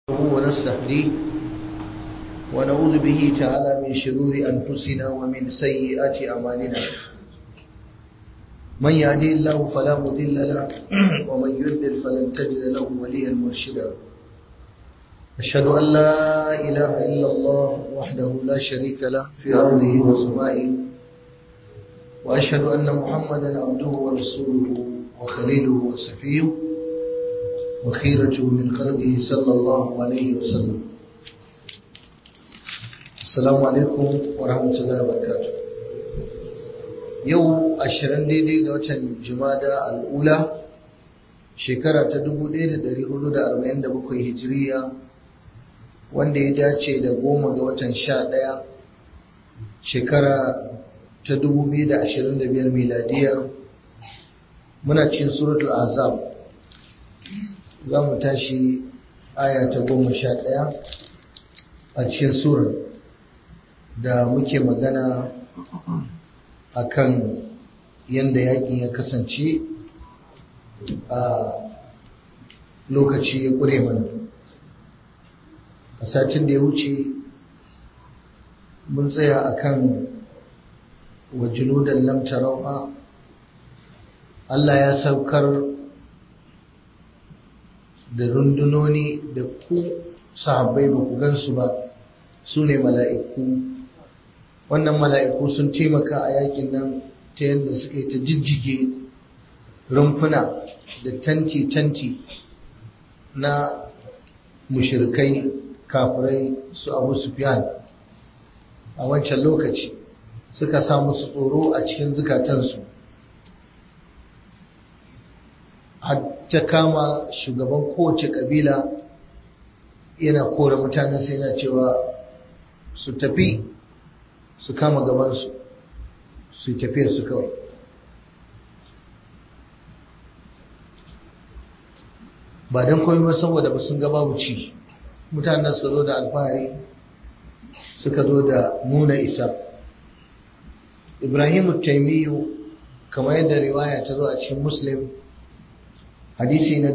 ونستهديه ونعوذ به تعالى من شرور أنفسنا ومن سيئات أعمالنا من يهدي الله فلا مضل له ومن يضلل فلن تجد له وليا مرشدا أشهد أن لا إله إلا الله وحده لا شريك له في أرضه وسمائه وأشهد أن محمدا عبده ورسوله وخليله وصفيه وخيرته من خلقه صلى الله عليه وسلم. السلام عليكم ورحمة الله وبركاته. yau 20 daidai ga watan Jumada al'ula shekara ta 1447 hijiriya wanda ya dace da 10 ga watan 11 shekara ta 2025 miladiya. Muna cikin suratul azab, za mu tashi aya ta 11 a cikin surar da muke magana akan yanda yakin ya kasance a lokaci ya kure mana. A satin da ya wuce mun tsaya akan wajiludan lam tarawha, Allah ya saukar da rundunoni da ku sahabbai ba ku gansu ba, su ne mala'iku. Wannan mala'iku sun taimaka a yakin nan ta yadda suka yi ta jijjige rumfuna da tanti-tanti na mushirikai kafirai su Abu Sufyan a wancan lokaci, suka sa musu tsoro a cikin zukatansu. Ta kama shugaban kowace kabila yana kora mutanen sai yana cewa su tafi su kama gabansu su tafiya su kawai. Ba don komai ba saboda ba sun ga babu ci. Mutanen su zo da alfahari, suka zo da nuna isa. Ibrahimu Taimiyu, kamar yadda riwaya ta zo a cikin Muslim, hadisi na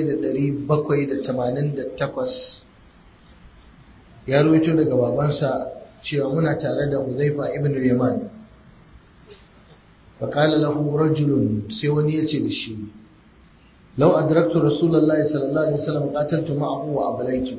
1788, ya ruwaito daga babansa cewa muna tare da Huzaifa ibn Yaman. Faqala lahu rajulun, sai wani yace da shi, law adraktu rasulullahi sallallahu alaihi wasallam qataltu ma'ahu wa ablaitu.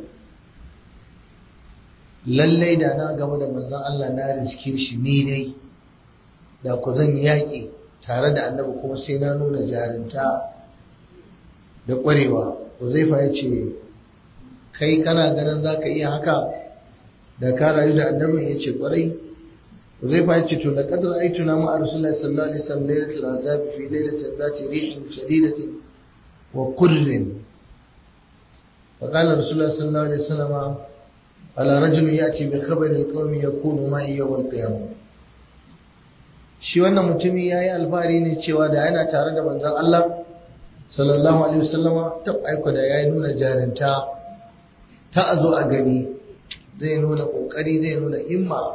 Lallai da na gaba da manzon Allah na riske shi ni dai, da ku zan yaki tare da annabi kuma sai na nuna jarinta da ƙwarewa. Huzaifa yace, kai kana ganin zaka iya haka da ka rayu da annabin? Ya ce kwarai. Huzaifa ya ce, to da kadar aituna ma'a Rasulullahi sallallahu alaihi wasallam lailatul azab fi lailatin zati rihin shadidatin wa qurrin. Fa qala Rasulullahi sallallahu alaihi wasallam, ala rajulin yati bi khabari alqawmi yakunu ma'i yawm alqiyamah. Shi wannan mutumi yayi alfahari ne cewa da yana tare da manzon Allah sallallahu alaihi wasallama, tab aiko da yayi nuna jarinta ta azo a gani, zai nuna kokari, zai nuna himma.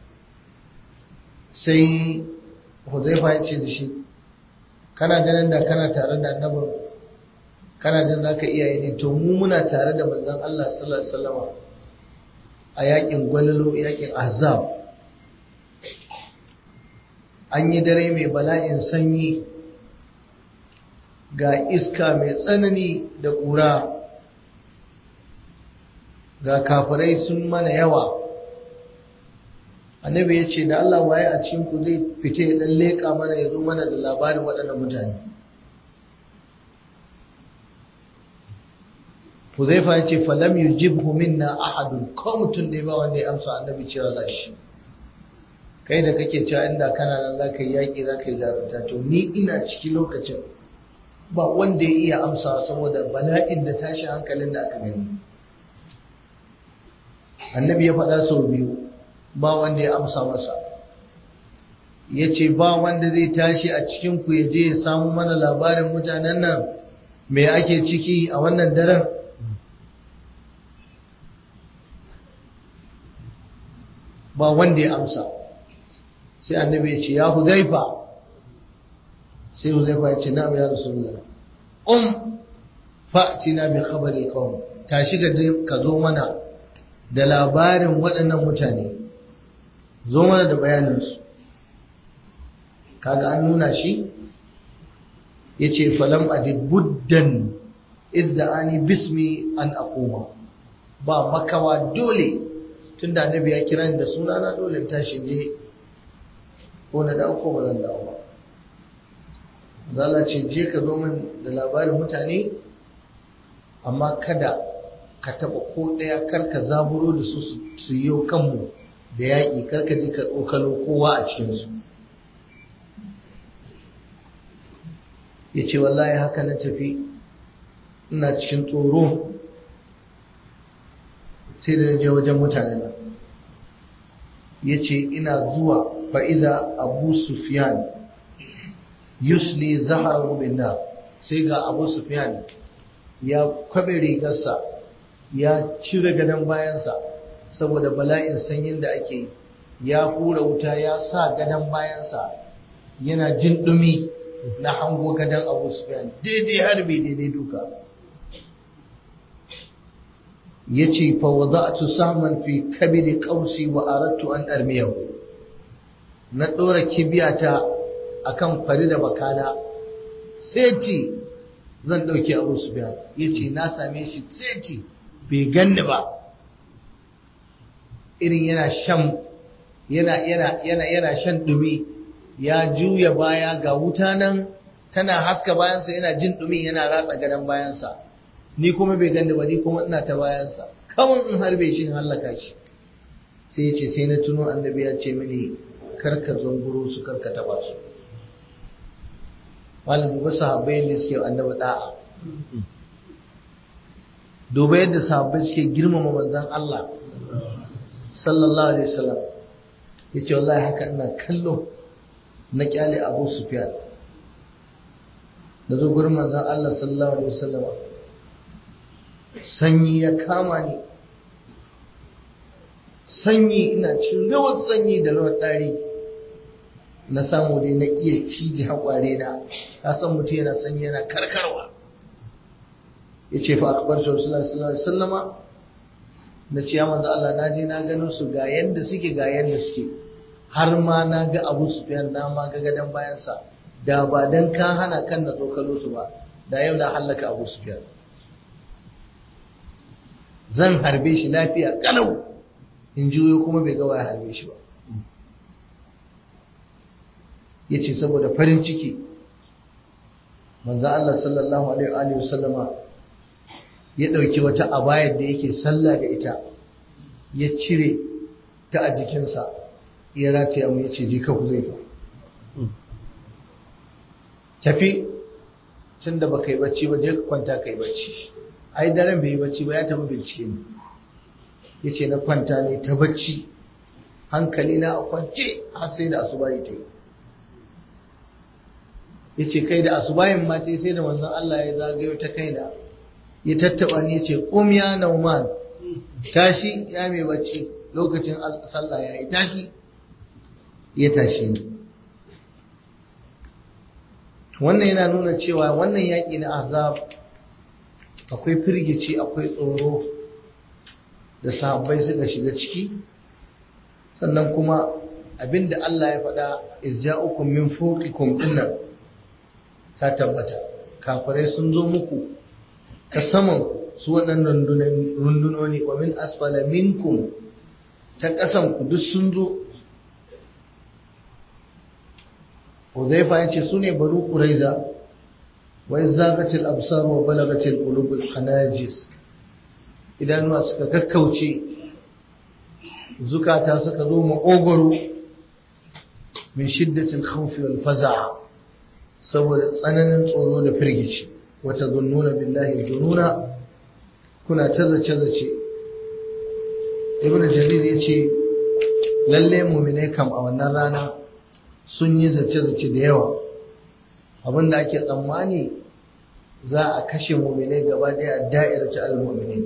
Sai Huzaifa ya ce da shi, kana ganin da kana tare da annabin, kana jin zaka iya yi ne? To mu muna tare da manzon Allah sallallahu alaihi wasallama a yakin gwalalo, yakin ahzab. An yi dare mai bala'in sanyi, ga iska mai tsanani da ƙura, ga kafirai sun mana yawa. Annabi ya ce, da Allah waye a cikin ku zai fita ya dan leƙa mana, ya zo mana da labarin waɗannan mutane. Huzaifa ya ce, falam yujibhu minna ahadun, ko mutum ne ba wanda ya amsa annabi cewa za shi. Kai da kake cewa inda kana nan za ka yi yaƙi, za ka yi jarumta, to ni ina ciki lokacin ba wanda ya iya amsa saboda bala'in da tashi hankalin da aka gani. Annabi ya faɗa sau biyu, ba wanda ya amsa masa. Ya ce, ba wanda zai tashi a cikinku ya je ya samu mana labarin mutanen nan me ake ciki a wannan daren. Ba wanda ya amsa. Sai annabi ya ce, ya Huzaifa. Sai Huzaifa ya ce, na'am ya Rasulullah. Fa'tina bi khabari qawm, tashi ka zo mana da labarin waɗannan mutane, zo mana da bayaninsu. Kaga an nuna shi ya ce falam adibuddan izda'ani bismi an aquma, ba makawa dole tunda annabi ya kira ni da sunana dole tashi je ko na dawo ko ba zan dawo ba. Allah ce je ka zo min da labarin mutane, amma kada ka taba ko daya, kar ka zaburo da su yi kanmu da yaƙi, kar ka je ka tsokalo kowa a cikinsu. Ya ce wallahi haka na tafi ina cikin tsoro sai da je wajen mutane na. Ya ce ina zuwa fa'iza Abu Sufyan yusli zaharahu binna, sai ga Abu Sufyan ya kwabe rigarsa ya cire gadon bayansa saboda bala'in sanyin da ake yi, ya hura wuta ya sa gadon bayansa yana jin dumi. Na hango gadon Abu Sufyan daidai harbi daidai duka. Yace fa wada'tu sahman fi kabidi qausi wa aradtu an armiyahu, na dora kibiyata akan fari da bakana seti zan dauke Abu Sufyan. Yace na same shi seti bai ganni ba, irin yana shan dumi, ya juya baya ga wuta nan tana haska bayansa, yana jin dumi yana ratsa gadon bayansa, ni kuma bai ganda ba, ni kuma ina ta bayansa kawai in harbe shi in hallaka shi. Sai ya ce sai na tuno annabi ya ce mini karka zunguro su, karka taba su. malam duba sahabbai ne suke annabi da'a, duba yadda sahabbai suke girmama manzon Allah sallallahu alaihi wasallam. Yace wallahi haka ina kallo na kyale Abu Sufyan, da zo gurin manzon Allah sallallahu alaihi wasallam, sanyi ya kama ni, sanyi ina cikin rawar sanyi da rawar dari, na samu dai na iya cije haƙware na, ka san mutum yana sanyi yana karkarwa. Yace fa akbartu Rasulullahi sallallahu alaihi wasallama, na ce ya manzo Allah na je na gano su ga yanda suke har ma na ga Abu Sufyan, na ma ga gadan bayansa, da ba dan ka hana kan na tsokalo su ba da yau na hallaka Abu Sufyan. Zan harbe shi lafiya kalau, in juyo kuma bai ga waya harbe shi ba. Yace saboda farin ciki manzo Allah sallallahu alaihi wa sallama ya dauki wata abayar da yake sallah da ita, ya cire ta a jikinsa, ya rataya mu, yace je ka Huzaifa, tafi tunda baka yi bacci ba, je ka kwanta kai bacci. Ai daren bai yi bacci ba, ya tafi bincike ne. Yace na kwanta ne ta bacci, hankali na a kwance har sai da asubahi ta yi. Yace kai da asubahin ma ta yi, sai da manzon Allah ya zagayo ta kaina, ya tattaba ni, yace qum ya Nauman, tashi ya mai bacci, lokacin sallah yayi, tashi. Ya tashi ni. Wannan yana nuna cewa wannan yaƙi na Ahzab akwai firgici, akwai tsoro da sahabbai suka shiga ciki. Sannan kuma abinda Allah ya faɗa, izja'ukum min fawqikum dinnan ta tabbata, kafirai sun zo muku ta saman su waɗannan rundunoni, wa min asfala minkum, ta ƙasan ku duk sun zo. Huzaifa ya ce su ne Banu Quraiza, wa izagatil absar wa balagatil qulubul hanajis, idanuwa suka kakkauce, zukata suka zo maƙogwaro, min shiddatil khawfi wal faza', saboda tsananin tsoro da firgici. Wata zunnuna billahi zununa, kuna ta zace-zace. Ibn Jarir ya ce lalle mu'minai kam a wannan rana sun yi zace-zace da yawa, abinda ake tsammani za a kashe mu'minai gaba daya a da'iratu al-mu'minin.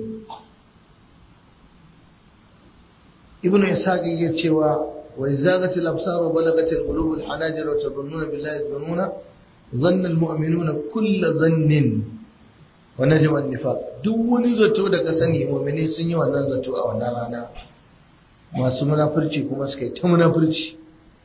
Ibn Ishaq yake cewa wa izagatil absar wa balagatil qulub al-hanajir wa tadhunnuna billahi dhununa dhanna al-mu'minuna kull dhannin wannan jaman nifaq duk wani zato da ka sani mu'mini sun yi wannan zato a wannan rana masu munafurci kuma suka yi ta munafurci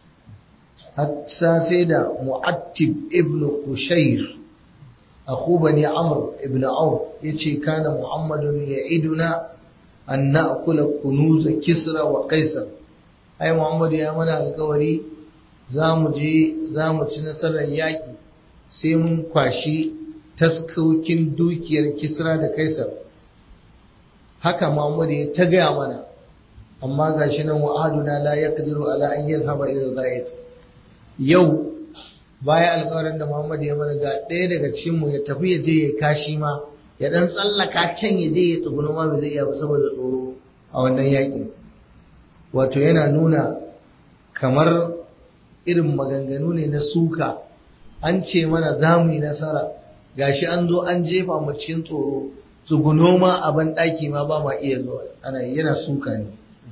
hatta sai da Mu'attib ibn Qushayr akhu bani Amr ibn Auf yace kana Muhammadun ya'iduna an na'kula kunuz Kisra wa Qaisar ai Muhammad ya mana alƙawari zamu ci nasarar yaki sai mun kwashi taskokin dukiyar Kisra da Kaisar haka Muhammad ya ta gaya mana amma gashi nan wa'aduna la yaqdiru ala an yadhhaba ila al-ghayat yau baya alƙawarin da Muhammad ya mana ga ɗaya daga cikin mu ya tafi ya je ya kashi ma ya dan tsallaka can ya je ya tsuguno ma bai zai iya ba saboda tsoro a wannan yakin wato yana nuna kamar irin maganganu ne na suka an ce mana za mu yi nasara gashi an zo an jefa mu cikin tsoro tsuguno ma a ban ɗaki ma ba ma iya zuwa ana yana suka ne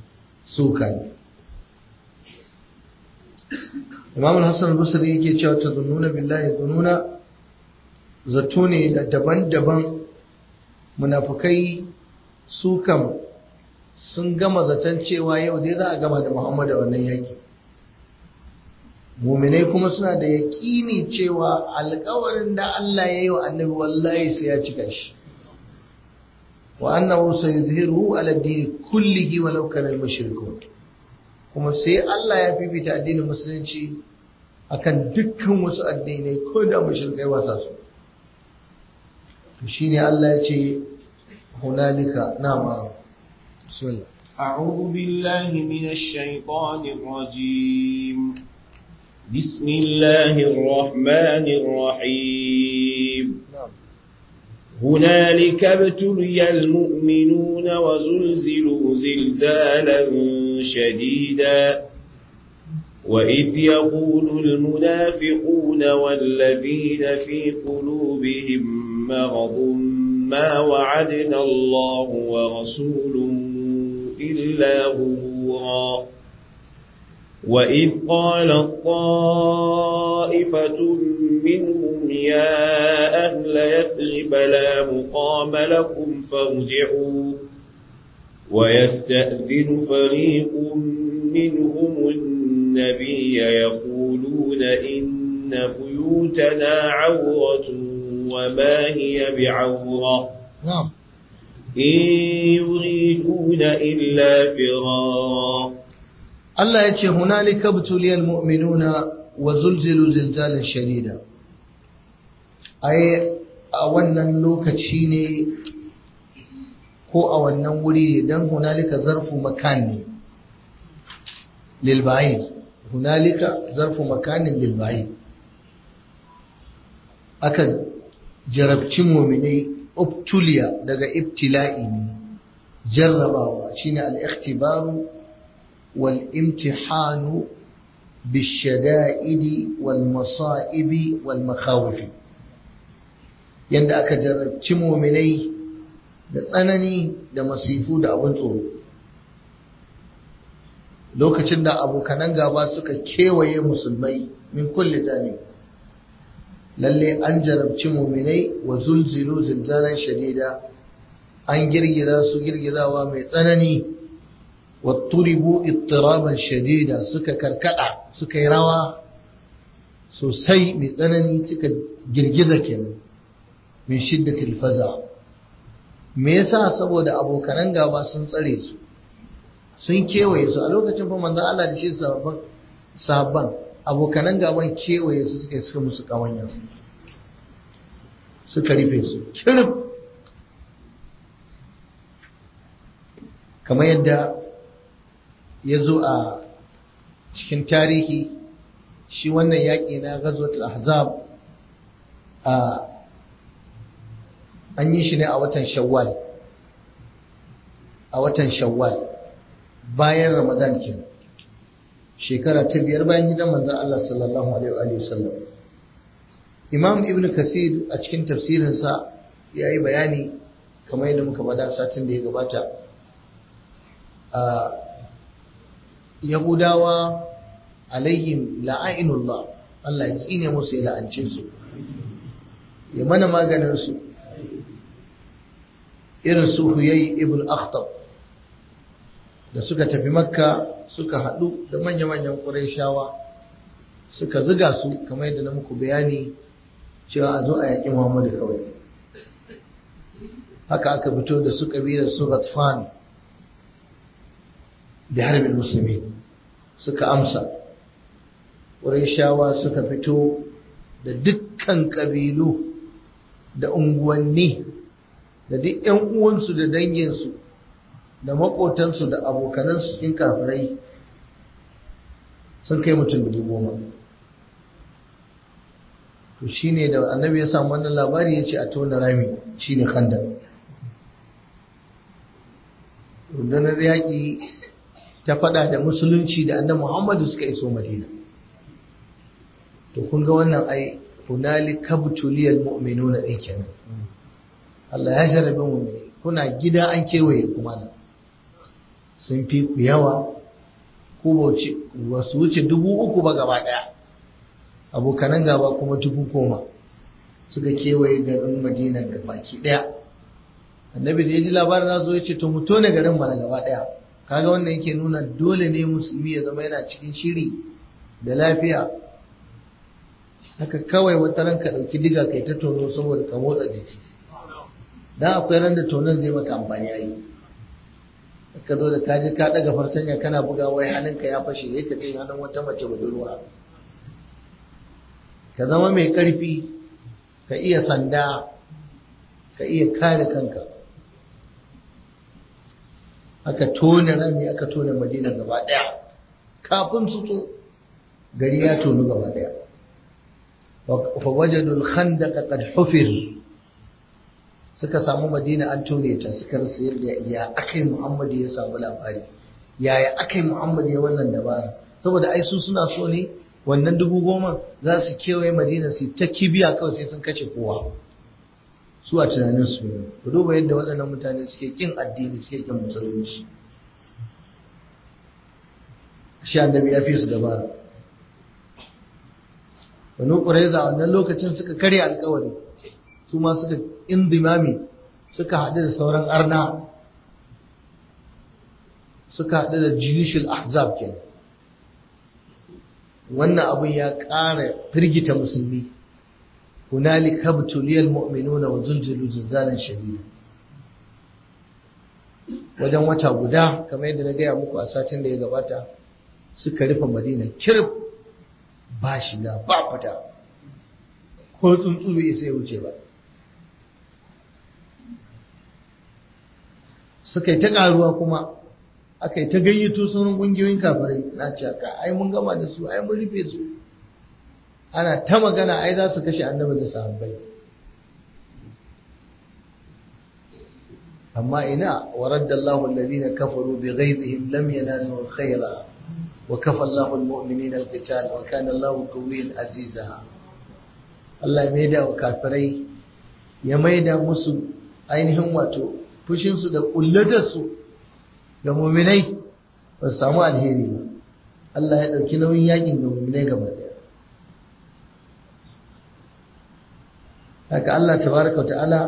Imam Hassan al-Basri yake cewa tazunnuna billahi zununa zato ne da daban-daban munafukai su kam sun gama zaton cewa yau dai za a gama da Muhammad a wannan yaki mu'minai kuma suna da yaƙini cewa alƙawarin da Allah ya yi wa annabi wallahi sai ya cika shi wa annahu sayuzhiruhu ala ad-din kullihi walau kana al-mushrikun kuma sai Allah ya fifita addinin musulunci akan dukkan wasu addinai ko da mushrikai wasa su to shine Allah ya ce hunalika na'am bismillah a'udhu billahi minash shaitanir rajim bismillahir rahmanir rahim هنالك ابتلي المؤمنون وزلزلوا زلزالا شديدا وإذ يقول المنافقون والذين في قلوبهم مرض ما وعدنا الله ورسوله إلا غرورا وإذ قالت طائفة منهم يا أهل يثرب لا مقام لكم فارجعوا ويستأذن فريق منهم النبي يقولون إن بيوتنا عورة وما هي بعورة إن يريدون إلا فرارا Allah ya ce hunalika butuliyal mu'minuna wa zulzilu zilzalan shadida ai a wannan lokaci ne ko a wannan wuri dan hunalika zarfu makan ne lil ba'id hunalika zarfu makanin lil ba'id aka jarabci mu'minai ubtuliya daga ibtila'i ne jarrabawa shine al-ikhtibaru والامتحان بالشدائد والمصائب والمخاوف yanda aka jarrabci mu'minai da tsanani da masifu da abin tsoro lokacin da abokanan gaba suka kewaye musulmai min kulli janib lalle an jarrabci mu'minai wa zulzilu zilzalan shadida an girgiza su girgizawa mai tsanani watturibu ittiraban shadida suka karkada suka yi rawa sosai mai tsanani suka girgiza kenan min shiddatil faza me yasa saboda abokanan gaba sun tsare su sun kewaye su a lokacin fa manzon Allah da shi sabban abokanan gaban kewaye su suka musu kawanya suka rufe su kirif kamar yadda ya zo a cikin tarihi shi wannan yaƙi na ghazwatul ahzab an yi shi ne a watan shawwal bayan ramadan kenan shekara ta 5 bayan hidan manzon Allah sallallahu alaihi wasallam imam ibn kasir a cikin tafsirinsa ya yi bayani kamar yadda muka bada satin da ya gabata yahudawa alaihim la'ainullah Allah ya tsine musu ya la'ance su ya mana maganin su irin su Huyay ibn Akhtab da suka tafi Makka suka haɗu da manya-manyan Qurayshawa suka ziga su kamar yadda na muku bayani cewa a zo a yaƙi Muhammadu kawai. Haka aka fito da su ƙabilar su Ghatfan da harbin musulmi suka amsa. Qurayshawa suka fito da dukkan ƙabilu da unguwanni da duk ‘yan uwansu da danginsu da maƙotansu da abokanansu cikin kafirai sun kai mutum 10,000. To shi ne da annabi ya samu wannan labari ya ce a tona rami shi ne khandaq. Rundunar yaƙi ta faɗa da musulunci da annabi Muhammadu suka iso Madina. To kun ga wannan ai hunali kabtuliyal mu'minuna din kenan. Allah ya jarabe mu'mini kuna gida an kewaye kuma nan. Sun fi ku yawa ku wasu wuce 3,000 ba gaba daya. Abokanan gaba kuma 10,000 suka kewaye garin Madina gabaki daya. Annabi da ya ji labarin nazo ya ce to mu tone garin mana gaba daya. Kaga wannan yake nuna dole ne musulmi ya zama yana cikin shiri da lafiya. Haka kawai wata ran ka ɗauki diga kai ta tono saboda ka motsa jiki dan akwai ran da tonon zai maka amfani yayi ka zo da kaje ka daga fartanya kana buga wai hannunka ya fashe yake ka ce hannun wata mace budurwa. Ka zama mai ƙarfi ka iya sanda ka iya kare kanka. Aka tone rami aka tone Madina gaba daya kafin su zo gari ya tonu gaba daya. فوجدوا الخندق قد حفر suka samu Madina an tone ta suka rasa yadda ya akai Muhammad ya samu labari yaya akai Muhammad ya wannan dabara saboda ai su suna so ne wannan 10,000 za su kewaye Madina su ta kibiya kawai sai sun kace kowa su a tunanin su ne ku duba yadda waɗannan mutane suke kin addini suke kin musulunci shi annabi ya fi su dabara. Banu Qurayza wannan lokacin suka karya alƙawari su ma suka indimami suka haɗu da sauran arna suka haɗu da jiyushul ahzab kenan. Wannan abun ya ƙara firgita musulmi. Hunalika butuliyal mu'minuna wa zulzilu zilzalan shadida. Wajen wata guda kamar yadda na gaya muku a satin da ya gabata suka rufe Madina kirif ba shiga ba fita ko tsuntsu bai sai wuce ba. Suka yi ta karuwa kuma aka yi ta gayyato sauran ƙungiyoyin kafirai na ce ka ai mun gama da su ai mun rufe su ana ta magana ai za su kashe annabi da sahabbai amma ina waraddallahu alladhina kafaru bighayzihim lam yanalu khayra وكفى الله المؤمنين القتال وكان الله قويا عزيزا. Allah ya maida wa kafirai ya maida musu ainihin wato fushinsu da kullatarsu ga mu'minai ba su samu alheri ba. Allah ya ɗauki nauyin yakin ga mu'minai gaba ɗaya. Haka Allah tabaraka wa ta'ala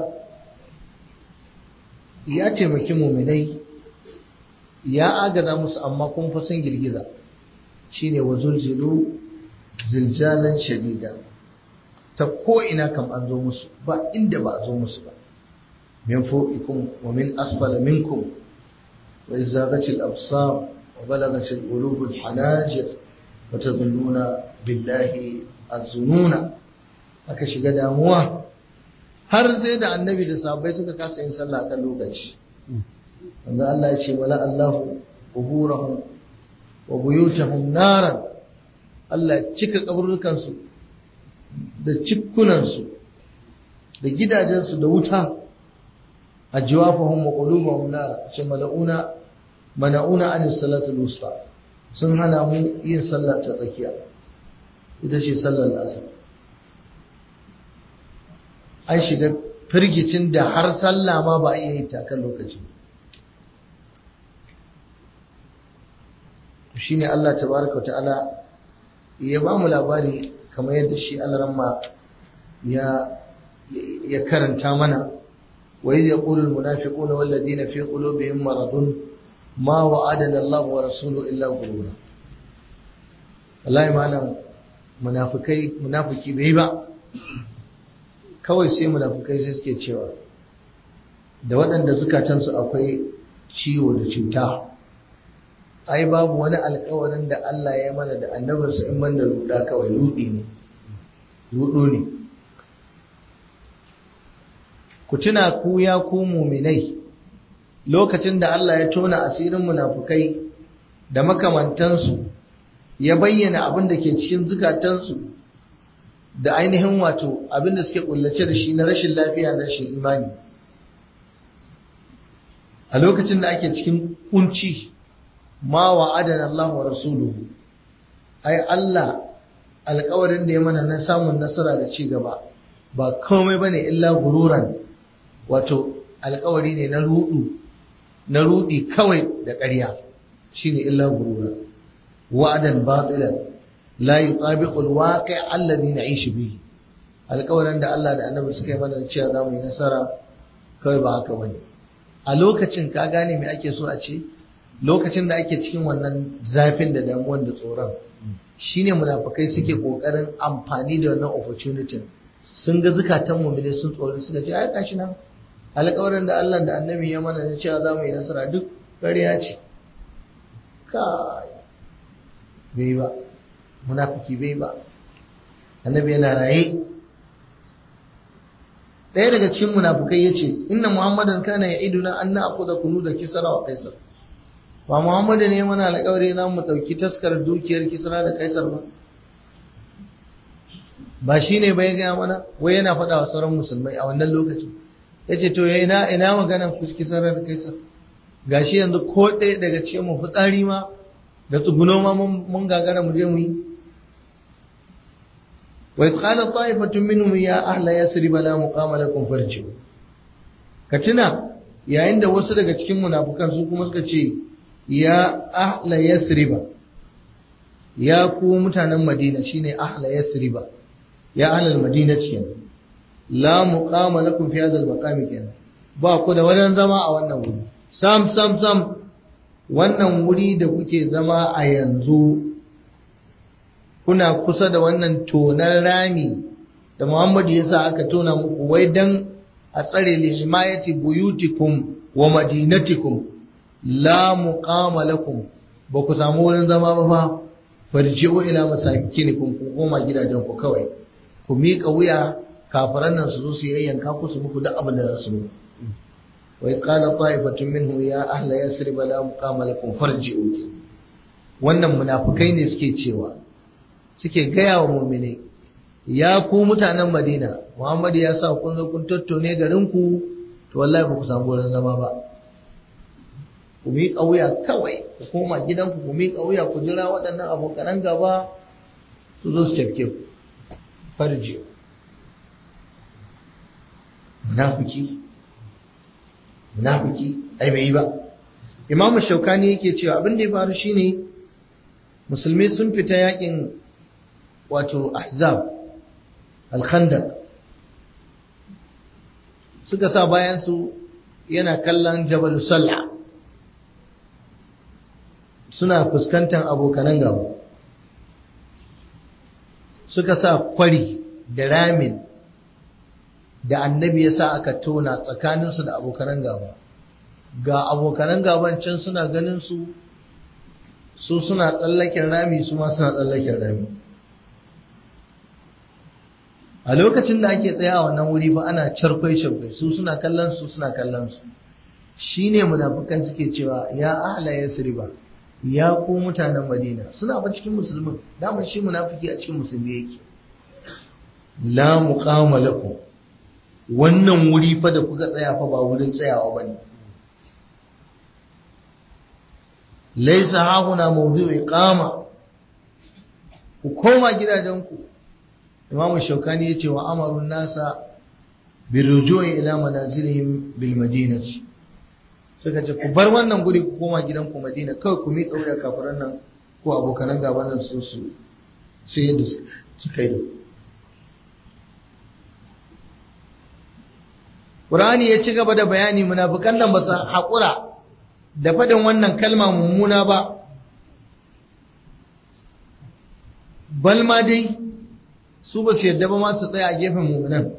ya taimaki mu'minai ya agaza musu amma kun fa sun girgiza. Shine wa zulzilu zilzalan shadida ta ko ina kam an zo musu ba inda ba a zo musu ba min fawqikum wa min asfala minkum wa izaghatil absar wa balagatil qulubul hanajir wa tadhunnuna billahi azununa aka shiga damuwa har sai da annabi da sahabbai suka kasa yin sallah kan lokaci wanda Allah ya ce wala Allahu quburahum wa buyutahum naran Allah cika kaburrukansu da cikkunansu da gidajensu da wuta ajwafahum wa qulubuhum nar ce mana'una an salatu al-wusta sun hana mu yin sallah ta tsakiya ita ce sallar asar an shiga firgicin da har sallah ma ba a iya yi ta kan lokaci shine Allah tabaraka ta'ala ya ba mu labari kamar yadda shi alaramma ya karanta mana wa idh yaqulu al-munafiquna wal ladina fi qulubihim maradun ma wa'adana Allah wa rasuluhu illa ghurura. Wallahi malam munafiki bai ba, kawai sai munafikai sai suke cewa da waɗanda zukatansu akwai ciwo da cuta, ai babu wani alƙawarin da Allah ya mana da annabinsa in banda ruda, kawai rudo ne. Ku tuna ku ya ku muminai lokacin da Allah ya tona asirin munafukai da makamantansu, ya bayyana abin da ke cikin zukatansu da ainihin wato abin da suke kullace da shi na rashin lafiya na rashin imani. A lokacin da ake cikin kunci, ma wa'adana Allah wa rasuluhu, ai Allah alƙawarin da ya mana na samun nasara da ci gaba ba komai bane illa gururan, wato alƙawari ne na rudi kawai da ƙarya, shine illa gururan, wa'adan batilan la yutabiqu alwaqi' alladhi na'ishu bihi. Alƙawarin da Allah da Annabi suka yi mana cewa za mu yi nasara kawai ba haka bane. A lokacin ka gane me ake so a ce, lokacin da ake cikin wannan zafin da damuwan da tsoron, shine munafikai suke kokarin amfani da wannan opportunity. Sun ga zukatan mu'mini sun tsoro, suka ce ai kashi nan alƙawarin da Allah da Annabi ya mana cewa za mu yi nasara duk ƙarya ce. Kai bai ba, munafiki bai ba. Annabi yana raye. Ɗaya daga cikin munafikai yace inna muhammadan kana ya'iduna an na'khudha kunuda kisra wa kaisar. Ba Muhammadu ne mana alƙawari na mu ɗauki taskar dukiyar Kisra da Kaisar ba? Ba shi ne bai gaya mana, wai yana faɗa wa sauran musulmai a wannan lokacin. Ya ce, to ina maganan Kisra da Kaisar? Ga shi yanzu ko ɗaya daga cikin mu fitsari ma da tsuguno ma mun gagara mu je mu yi. Wa idh qala ta'ifatun minhum ya ahla yasrib la muqama lakum farji'u. Ka tuna yayin da wasu daga cikin munafukan su kuma suka ce ya ahla yasriba, ya ku mutanen Madina, shine ahla yasriba, ya ahlal madina kenan, la muqama lakum fi hadha al-maqami kenan, ba ku da wajen zama a wannan wuri, sam wannan wuri da kuke zama a yanzu, kuna kusa da wannan tonar rami da Muhammadu ya sa aka tona muku wai dan a tsare li himayati buyutikum wa madinatikum, la muqama lakum, ba ku samu wurin zama ba fa, farji'u ila masakinikum, ku koma gidajen ku kawai, ku miƙa wuya kafiran nan su zo su yayyanka ku su muku duk abin da za su muku. wa idh qala ta'ifatun minhum ya ahla yasrib la muqama lakum farji'u. Wannan munafikai ne suke cewa, suke gaya wa mu'mini, ya ku mutanen Madina, Muhammad ya sa kun zo kun tattone garin ku, to wallahi ba ku samu wurin zama ba. Ku miƙa wuya kawai, ku koma gidanku ku miƙa wuya, ku jira waɗannan abokanan gaba su zo su cafke ku. Farji. Munafiki, ai bai yi ba. Imam Shaukani yake cewa abin da ya faru shine musulmi sun fita yakin wato Ahzab, Al-Khandaq. Suka sa bayan su yana kallon Jabal Sal'a. Suna fuskantar abokanan gaba, suka sa kwari da ramin da annabi ya sa aka tona tsakaninsu da abokanan gaba. Ga abokanan gaban can suna ganin su suna tsallaken rami, su ma suna tsallaken rami. A lokacin da ake tsaya a wannan wuri fa ana charkwai-charkwai, su suna kallon su suna kallon su. Shine munafikan suke cewa ya ahla yasriba, ya ku mutanen Madina, suna ba cikin musulmin, damar shi munafiki a cikin musulmi yake. La muqama lakum, wannan wuri fa da kuka tsaya fa ba wurin tsayawa bane. Laysa hahuna mawdu'u iqama, ku koma gidajenku. Imam Shaukani yace wa amarun nasa birruju'i ila manazilihim bil madinati. Suka ce ku bar wannan guri ku koma gidanku Madina, kawai ku miƙa wuya kafiran nan ko abokanan gaban nan su sai yadda suka yi. Qur'ani ya ci gaba da bayani munafikan nan ba su haƙura da faɗin wannan kalma mummuna ba, bal ma dai su ba su yarda ba ma su tsaya a gefen mu'minan,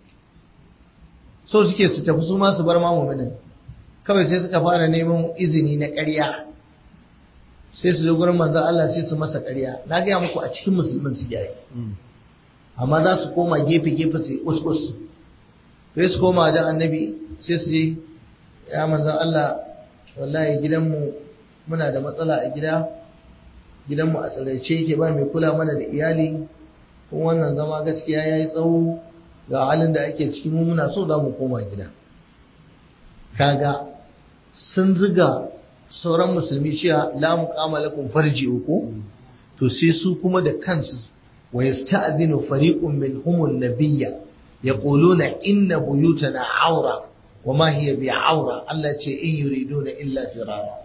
so suke su tafi su ma su bar ma mu'minan. Kawai sai suka fara neman izini na ƙarya, sai su zo gurin manzon Allah sai su masa ƙarya. Na gaya muku a cikin musulmin su yayi, amma za su koma gefe-gefe su us-us, sai su koma wajen annabi sai su je, ya manzon Allah wallahi gidanmu muna da matsala a gida, gidanmu a tsaraice yake, ba mai kula mana da iyali, kuma wannan zama gaskiya ya yi tsawo, ga halin da ake ciki mu muna so za mu koma gida. Kaga sun ziga sauran musulmi cewa la muqama lakum farji'u ko, to sai su kuma da kansu wa yasta'dhinu fariqun minhum an-nabiyya yaquluna inna buyutana awra wa ma hiya bi'awra, Allah ce in yuriduna illa firara.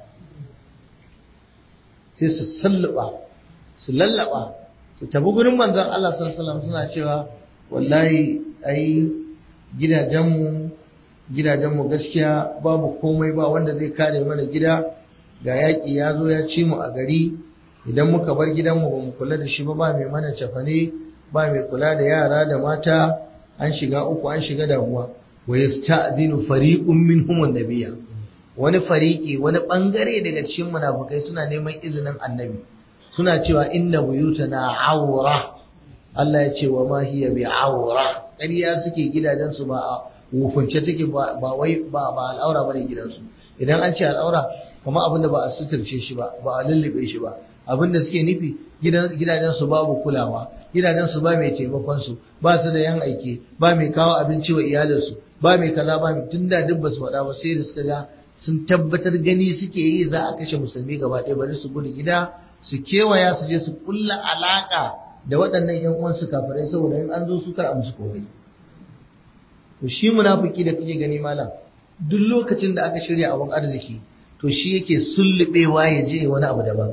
Sai su sallaba su lallaba su tabi gurin manzon Allah sallallahu alaihi wasallam suna cewa wallahi ai gidajenmu gaskiya babu komai, ba wanda zai kare mana gida, ga yaƙi ya zo ya ci mu a gari, idan muka bar gidanmu ba mu kula da shi ba mai mana cafane, ba mai kula da yara da mata, an shiga uku, an shiga damuwa. Wa yasta'dinu fariqun minhum an-nabiyya, wani fariki, wani bangare daga cikin munafikai suna neman izinin annabi, suna cewa inna buyutana awra. Allah ya ce wa ma hiya bi awra, ƙarya suke, gidajensu ba a wufunce take, ba wai ba al'aura bane gidansu. Idan an ce al'aura kuma abin da ba a suturce shi ba a lullube shi ba, abin da suke nufi gidajensu babu kulawa, gidajensu ba mai taimakon su, ba su da yan aike, ba mai kawo abinci wa iyalinsu, ba mai kaza, ba mai, tunda duk ba su faɗa ba, sai da suka ga sun tabbatar gani suke yi za a kashe musulmi gaba ɗaya, bari su gudu gida su kewaya su je su kulla alaka da waɗannan yan uwansu kafirai, saboda in an zo su kar a musu komai. To shi munafiki da kake gani malam, duk lokacin da aka shirya abun arziki to shi yake sullubewa ya je wani abu daban.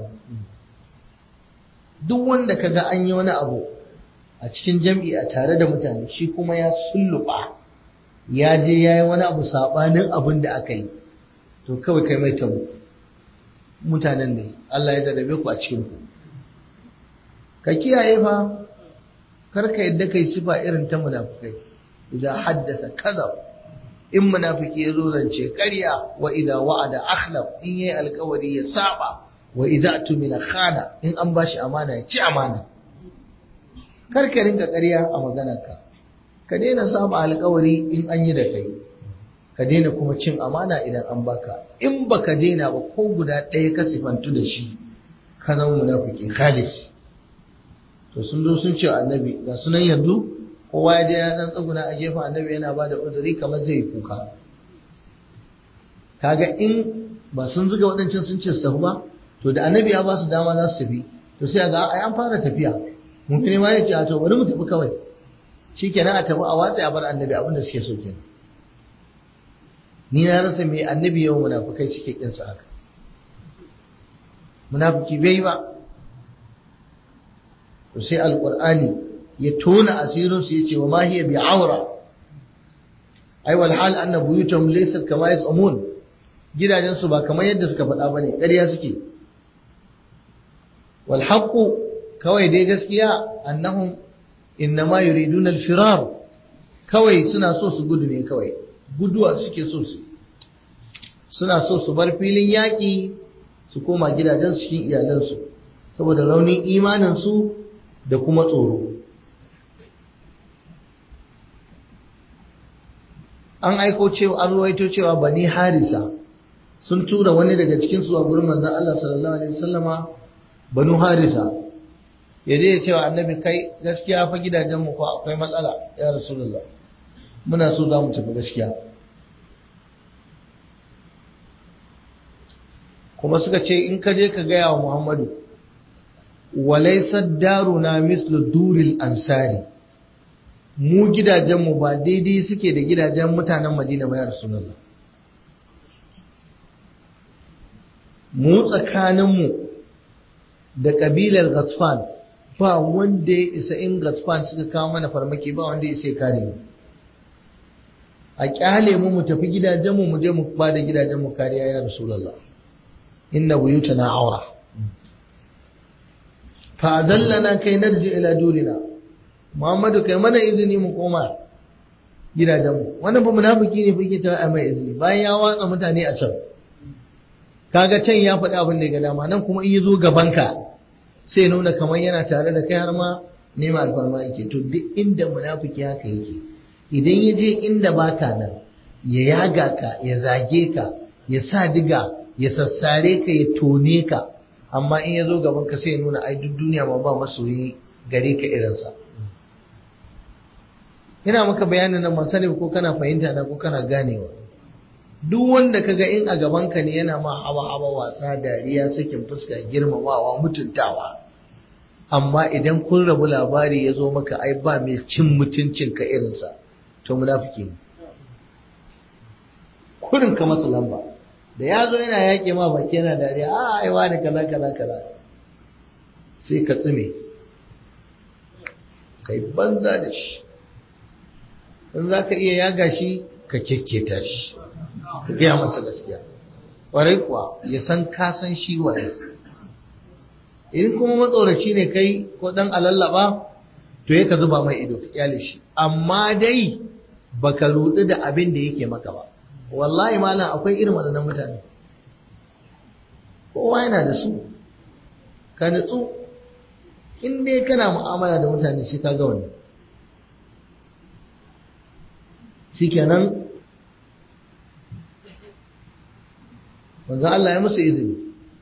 Duk wanda kaga an yi wani abu a cikin jam'i a tare da mutane, shi kuma ya sulluba ya je ya yi wani abu sabanin abin da aka yi, to kawai kai mai tabo. Mutanen ne Allah ya jarrabe ku a cikin ku, ka kiyaye fa, karka yadda kai sifa irin ta munafikai. Idan haddasa kadhab, in munafiki ya zo zance ƙarya, wa idza wa'ada akhlaf, in yayi alƙawari ya saba, wa idza tumina khana, in an bashi amana ya ci amana. Kar ka rinka ƙarya a maganarka, ka daina saba alƙawari in an yi da kai, ka daina kuma cin amana idan an baka. In baka daina ba, ko guda ɗaya ka sifantu da shi, ka zama munafiki khalis. To sun zo sun ce annabi, ga sunan yanzu kowa ya je ya dan tsuguna a gefen annabi yana ba da uzuri kamar zai kuka. Kaga in ba sun zuga waɗancan sun ce su tafi ba, to da annabi ya ba su dama za su tafi, to sai ga ai an fara tafiya, mun ne ma yace a to bari mu tafi kawai, shikenan a tafi a watsa a bar annabi, abin da suke so kenan. Ni na rasa me annabi yau munafikai suke kin sa haka. Munafiki bai ba. To sai alqur'ani ya tona asirin su yace wa ma hiya bi awra, ai wal hal anna buyutum laysat kama yasamun, gidajen su ba kamar yadda suka faɗa bane, ƙarya suke. Wal haqqu, kawai dai gaskiya, annahum innama yuriduna al firar, kawai suna so su gudu ne, kawai guduwa suke so su, suna so su bar filin yaƙi su koma gidajen su cikin iyalansu, saboda raunin imanin su da kuma tsoro. An aiko cewa, an ruwaito cewa Bani Harisa sun tura wani daga cikin su a gurin manzon Allah sallallahu alaihi wasallama, Banu Harisa, ya je ya cewa annabi, kai gaskiya fa gidajen mu fa akwai matsala ya Rasulullah, muna so za mu tafi gaskiya. Kuma suka ce in ka je ka gaya wa Muhammadu, walaysa daruna mislu duril ansari, mu gidajenmu ba daidai suke da gidajen mutanen Madina ba ya Rasulullah. Mu tsakaninmu da kabilar Ghatfan ba wanda ya isa, in Ghatfan suka kawo mana farmaki ba wanda ya isa kare mu. a kyale mu tafi gidajenmu mu je mu ba da gidajenmu kariya ya rasulullah inna buyutana aura fa adallana kai narji ila durina muhammadu kai mana izini mu koma gidajenmu wannan ba munafiki ne fike ta a mai izini bayan ya watsa mutane a can kaga can ya faɗi abin da ya ga dama nan kuma in yi zo gabanka sai nuna kamar yana tare da kai har ma nema alfarma yake to duk inda munafiki haka yake idan ya je inda baka nan ya yaga ka ya zage ka ya sa diga ya sassare ka ya tone ka amma in ya zo gaban ka sai ya nuna ai duk duniya ma ba masoyi gare ka irinsa ina maka bayanin nan ban sani ko kana fahimta na ko kana ganewa duk wanda kaga in a gaban ka ne yana ma hawa wasa dariya sakin fuska girmamawa mutuntawa amma idan kun rabu labari ya zo maka ai ba mai cin mutuncin ka irinsa to munafiki ne kurin ka masa lamba da ya zo yana yaƙe ma baki yana dariya a ai wani kaza kaza kaza sai ka tsime kai banza da shi in za ka iya yaga shi ka kekketa shi ka gaya masa gaskiya ƙwarai kuwa ya san ka san shi waye in kuma matsoraci ne kai ko dan alallaba to ya ka zuba mai ido ka kyale shi amma dai baka rudu da abin da yake maka ba wallahi malam akwai irin waɗannan mutane kowa yana da su ka nutsu in dai kana mu'amala da mutane sai ka ga wannan shikenan manzo Allah ya musu izini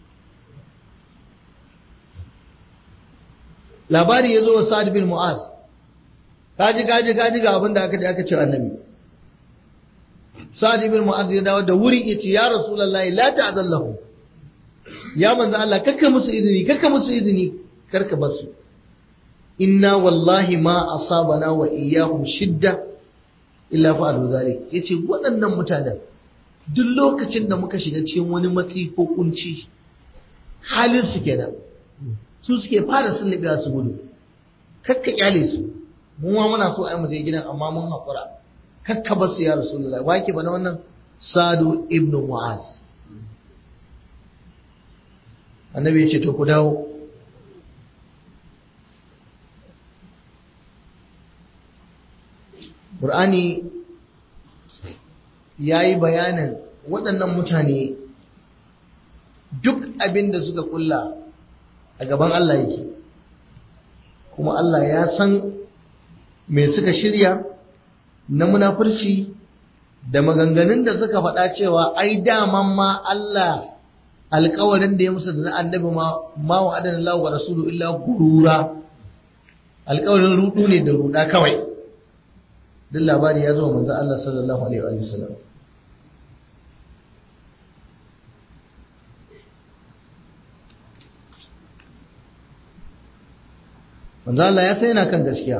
labari ya zo wa Sa'ad bin Mu'az kaji ga abin da aka ce annabi Sa'ad bin Mu'az ya dawo da wuri yace ya Rasulullahi la ta'dallahu ya manzo Allah kakka musu izini karka bar su inna wallahi ma asabana wa iyyahum shidda illa fa'alu zalik yace waɗannan mutanen duk lokacin da muka shiga cikin wani matsi ko kunci halin su kenan su suke fara sullubewa su gudu kakka kyale su mu ma muna so ai mu je gidan amma mun hakura kakka basu ya rasulullah wake bana wannan Sadu ibn Mu'az annabi ya ce to ku dawo Qur'ani yayi bayanin waɗannan mutane duk abin da suka kulla a gaban Allah yake kuma Allah ya san me suka shirya na munafurci da maganganun da suka faɗa cewa ai daman ma Allah alƙawarin da ya musu da annabi ma wa adana Allah wa rasulu illa gurura alƙawarin rudu ne da ruda kawai duk labari ya zo manzo Allah sallallahu alaihi wa sallam manzo Allah ya san yana kan gaskiya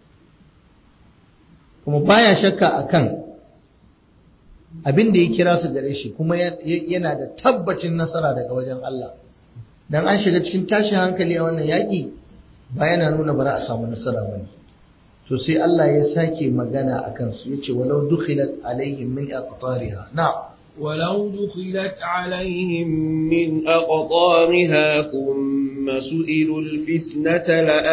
kuma baya shakka akan abin da ya kira su gare shi kuma yana da tabbacin nasara daga wajen Allah dan an shiga cikin tashin hankali a wannan yaki ba yana nuna bara a samu nasara bane to sai Allah ya sake magana akan su yace walau dukhilat alaihim min aqtariha na'am ولو دخلت عليهم من أقطارها ثم سئلوا الفتنة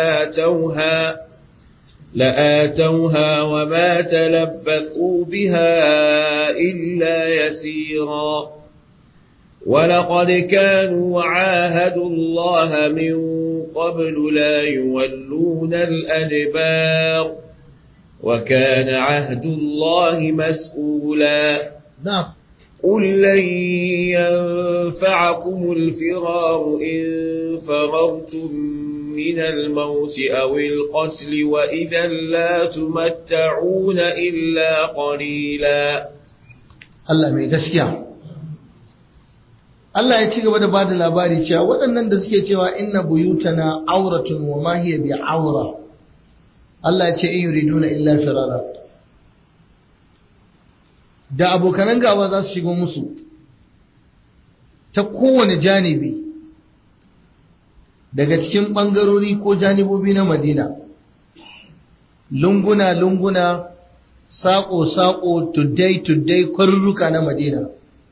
لآتوها وما تلبثوا بها إلا يسيرا ولقد كانوا عاهدوا الله من قبل لا يولون الأدبار وكان عهد الله مسؤولا نعم قل لن ينفعكم الفرار إن فررتم من الموت أو القتل وإذا لا تمتعون إلا قليلا Allah mai gaskiya Allah ya ci gaba da bada labari cewa waɗannan da suke cewa inna buyutana auratun wa ma hiya bi aura Allah ya ce in yuriduna illa firara da abokanan gaba za su shigo musu ta kowane janibi daga cikin ɓangarori ko janibobi na Madina lunguna saƙo-saƙo tuddai kwarurruka na Madina.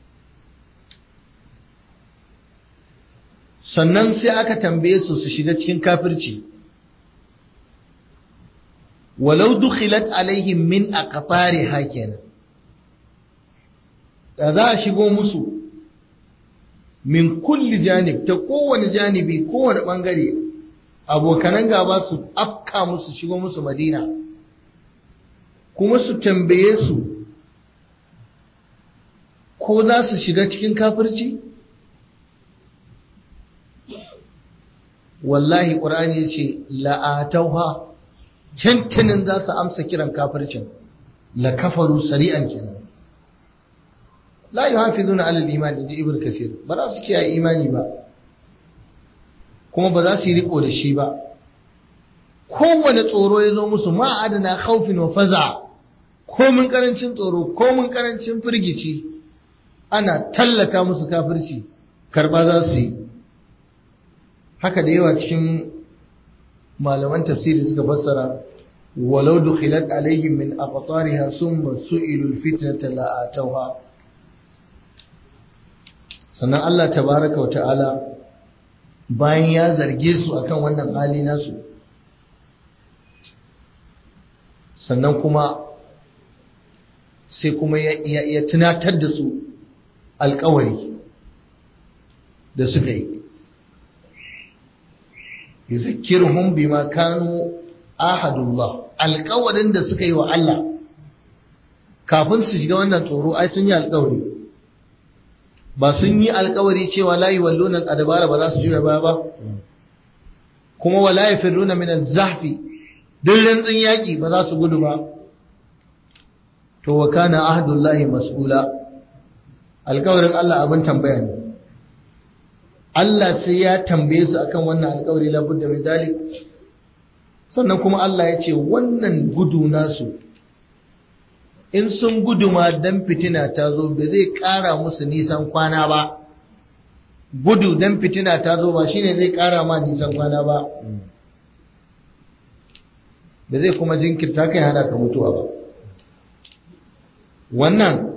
Sannan sai aka tambaye su shiga cikin kafirci. Walau dukhilat alaihim min aqtariha kenan. Da za a shigo musu min kulli janib, ta kowane janibi, kowane bangare, abokanan gaba su afka musu shigo musu Madina, kuma su tambaye su ko za su shiga cikin kafirci? Wallahi ƙur'ani ya ce la'atauha, cantanin za su amsa kiran kafircin, la kafaru sari'an kenan. La yuhafizuna alal imani, inji Ibn Kasir, ba za su kiyaye imani ba, kuma ba za su yi riko da shi ba. Kowane tsoro ya zo musu ma adana khawfin wa faza, komin karancin tsoro, komin karancin firgici, ana tallata musu kafirci, karba za su yi. Haka da yawa cikin malaman tafsiri suka fassara walau dukhilat alaihim min aqtariha summa su'ilu alfitnata la'atawha. Sannan Allah tabaraka wa ta'ala bayan ya zarge su akan wannan hali nasu, sannan kuma sai kuma ya tunatar da su alƙawari da suka yi. Yuzakkiruhum bima kanu ahadullah, alƙawarin da suka yi wa Allah kafin su shiga wannan tsoro. Ai sun yi alƙawari, ba sun yi alƙawari cewa la yuwalluna al-adbara, ba za su juya baya ba, kuma wala yafirruna min al-zahfi, duk rantsin yaƙi ba za su gudu ba. To wa kana ahdullahi mas'ula, alƙawarin Allah abin tambaya ne. Allah sai ya tambaye su akan wannan alƙawari, labudda min dalik. Sannan kuma Allah ya ce wannan gudu nasu, in sun gudu ma dan fitina ta zo, ba zai ƙara musu nisan kwana ba. Gudu dan fitina ta zo ba shine zai ƙara ma nisan kwana ba, ba zai kuma jinkirta kai hana ka mutuwa ba. Wannan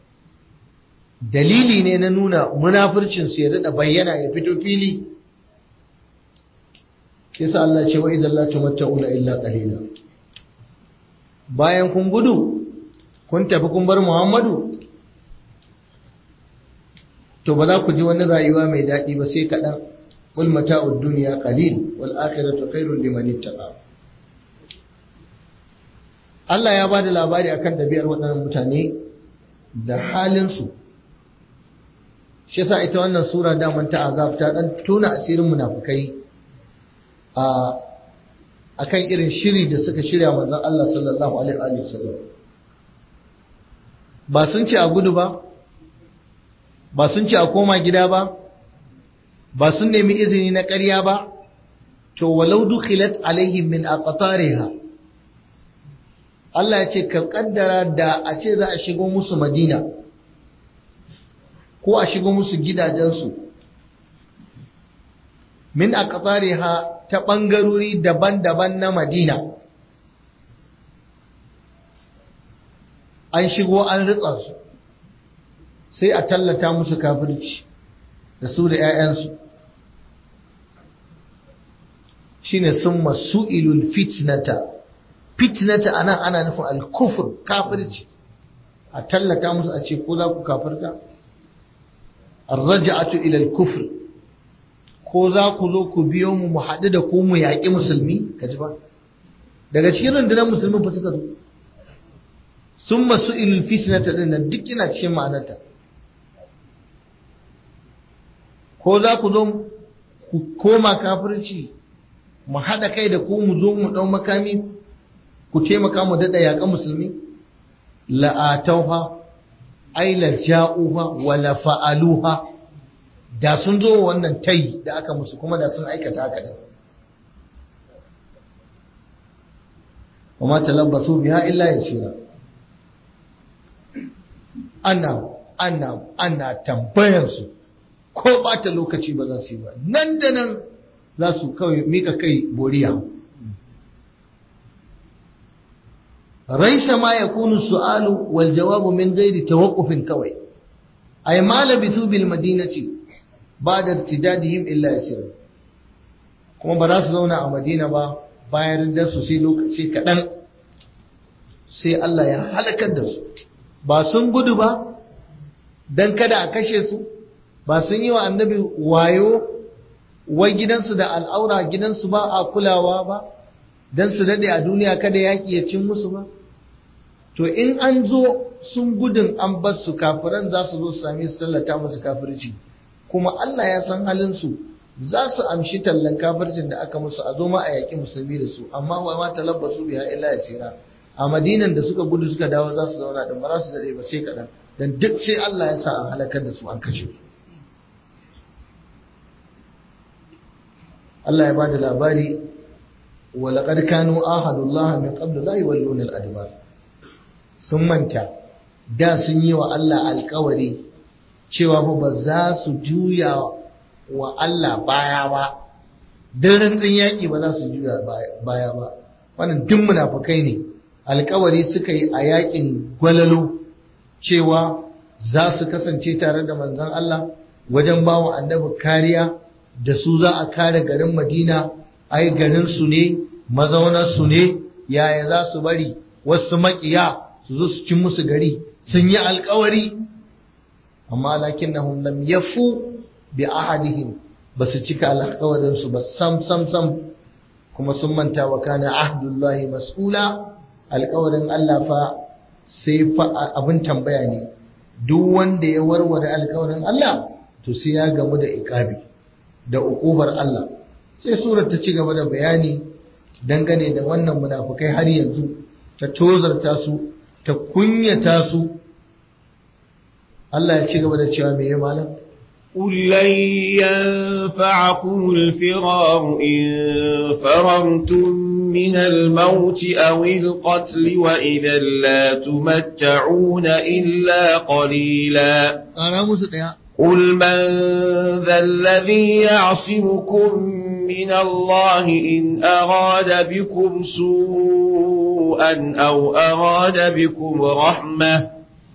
dalili ne na nuna munafircinsu ya daɗa bayyana, ya fito fili. Sai sa Allah ce wa idan la tumatta'una illa qalila. Bayan kun gudu, kun tafi kun bar Muhammadu, to ba za ku ji wani rayuwa mai daɗi ba sai kaɗan. Qul mata'ud dunya qalil wal akhiratu khairun liman ittaqa. Allah ya bada labari akan ɗabi'ar waɗannan mutane da halinsu. Shi yasa ita wannan sura daman ta azab ta dan tona asirin munafikai akan irin shiri da suka shirya manzon Allah sallallahu alaihi wa sallam. Ba sun ce a gudu ba, ba sun ce a koma gida ba, ba sun nemi izini na ƙarya ba. To walau dukhilat alaihim min aqtariha, Allah ya ce ka kaddara da a ce za a shigo musu Madina ko a shigo musu gidajensu, min aqtariha, ta ɓangarori daban-daban na Madina, an shigo an ritsa su, sai a tallata musu kafirci da su da 'ya'yansu. Shine summa su'ilul fitnata. Fitnata anan ana nufin al-kufr, kafirci. A tallata musu a ce ko za ku kafirta? Ar-raj'atu ila al-kufr, ko za ku zo ku biyo mu haɗu da ku mu yaƙi musulmi? Kaji ba, daga cikin rundunar musulmi fa suka zo. Summa su'ilul fitnata din nan duk ina cikin ma'anarta. Ko za ku zo ku koma kafirci, mu haɗa kai da ku mu zo mu ɗau makami ku taimaka mu daɗa yaƙan musulmi? La'atauha ai la ja'uha wa la fa'aluha, da sun zo wannan tai da aka musu kuma da sun aikata haka din. wa ma talabbasu biha illa yasira. ana tambayar su ko bata lokaci ba za su yi ba, nan da nan za su kawai mika kai boriya. raisa ma yakunu su'alu wal jawabu min ghairi tawaqqufin kawai ay ma labithu bil madinati ba'da irtidadihim illa yasir kuma ba za su zauna a Madina ba bayan da su sai lokaci kaɗan sai Allah ya halakar da su ba sun gudu ba don kada a kashe su ba sun yi wa annabi wayo wai gidansu da al'aura gidansu ba a kulawa ba don su daɗe a duniya kada yaƙi ya cin musu ba to in an zo sun gudun an bar su kafiran za su zo su sami su tallata musu kafirci kuma Allah ya san halinsu za su amshi tallan kafircin da aka musu a zo ma a yaƙi musulmi da su amma wa ma talabbasu biha illa yasira a madinan da suka gudu suka dawo za su zauna da ba za su dade ba sai kaɗan dan duk sai Allah ya sa an halakar da su an kashe su Allah ya bada labari wa laqad kanu ahadullah min qablu la yawalluna al-adbar sun manta da sun yi wa Allah alƙawari cewa ba za su juya wa Allah baya ba duk rantsin yaƙi ba za su juya baya ba wannan duk munafukai ne alƙawari suka yi a yaƙin gwalalo cewa za su kasance tare da manzon Allah wajen ba wa annabi kariya da su za a kare garin Madina ai garin su ne mazaunar su ne yaya za su bari wasu makiya su zo su cin musu gari sun yi alƙawari amma lakinnahum lam yafu bi ahadihim basu cika alƙawarin su ba sam kuma sun manta wa kana ahdullahi mas'ula alƙawarin Allah fa sai fa abin tambaya ne duk wanda ya warware alƙawarin Allah to sai ya gamu da iqabi da uqubar Allah sai surar ta ci gaba da bayani dangane da wannan munafikai har yanzu ta tozarta su ta kunyata su Allah ya ci gaba da cewa me ya malam قل لن ينفعكم الفرار إن فررتم من الموت أو القتل وإذا لا تمتعون إلا قليلا قل من ذا الذي يعصمكم من الله إن أراد بكم سوءا أو أراد بكم رحمة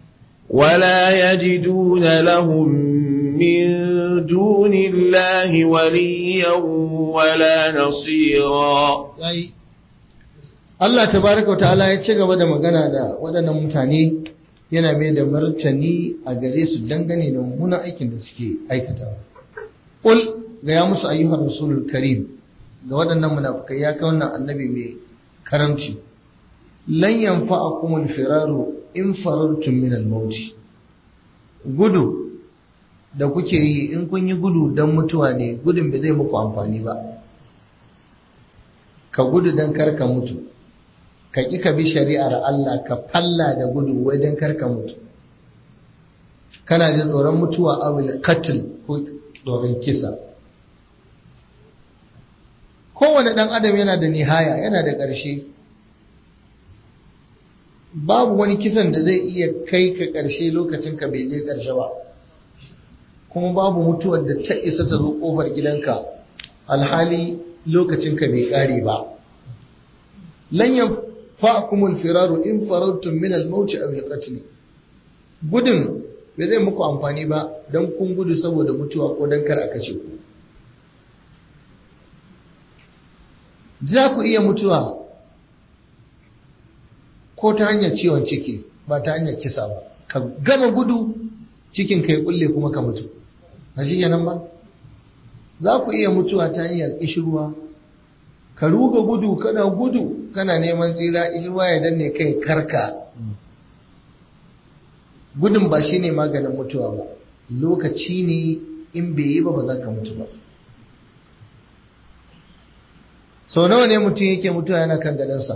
ولا يجدون لهم من دون الله وليا ولا نصيرا Allah tabaraka wataala ya ci gaba da magana da waɗannan mutane yana mai da martani a gare su dangane da mummunan aikin da suke aikatawa. Qul ga ya musu ayyuhar rasulul karim ga waɗannan munafikai ya kai wannan annabi mai karamci lan yanfa'akumul firaru in farartum min al-maut gudu da kuke yi in kun yi gudu don mutuwa ne gudun bai zai muku amfani ba ka gudu don karka mutu ka ƙi ka bi shari'ar Allah ka falla da gudu wai don karka mutu kana da tsoron mutuwa awil qatl ko tsoron kisa kowane ɗan adam yana da nihaya yana da ƙarshe babu wani kisan da zai iya kai ka ƙarshe lokacin ka bai je ƙarshe ba kuma babu mutuwar da ta isa ta zo kofar gidanka alhali lokacinka bai kare ba lan yanfa'akumul firaru in farartum min al-maut aw al-qatl gudun bai zai muku amfani ba dan kun gudu saboda mutuwa ko dan kar a kashe ku za ku iya mutuwa ko ta hanyar ciwon ciki ba ta hanyar kisa ba ka gama gudu cikin kai kulle kuma ka mutu a shi nan ba za ku iya mutuwa ta hanyar ishirwa ka ruga gudu kana neman tsira ishirwa ya danne kai karka gudun ba shi ne maganin mutuwa ba lokaci ne in bai yi ba za ka mutu ba sau nawa ne mutum yake mutuwa yana kan gadansa